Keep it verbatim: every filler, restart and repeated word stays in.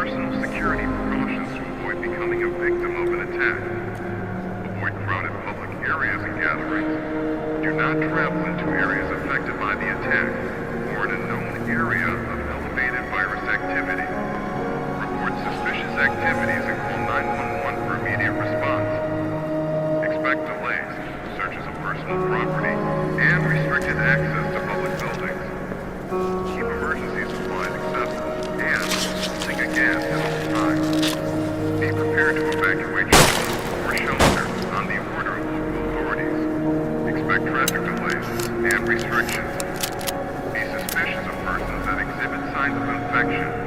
personal security precautions to avoid becoming a victim of an attack. Avoid crowded public areas and gatherings. Do not travel into areas affected by the attack or in a known area of elevated virus activity. Report suspicious activities and call nine one one for immediate response. Expect delays, searches of personal property, and restricted access to public buildings. Keep emergency supplies accessible and think a gas at all times. Be prepared to evacuate your home or shelter on the order of local authorities. Expect traffic delays and restrictions. Be suspicious of persons that exhibit signs of infection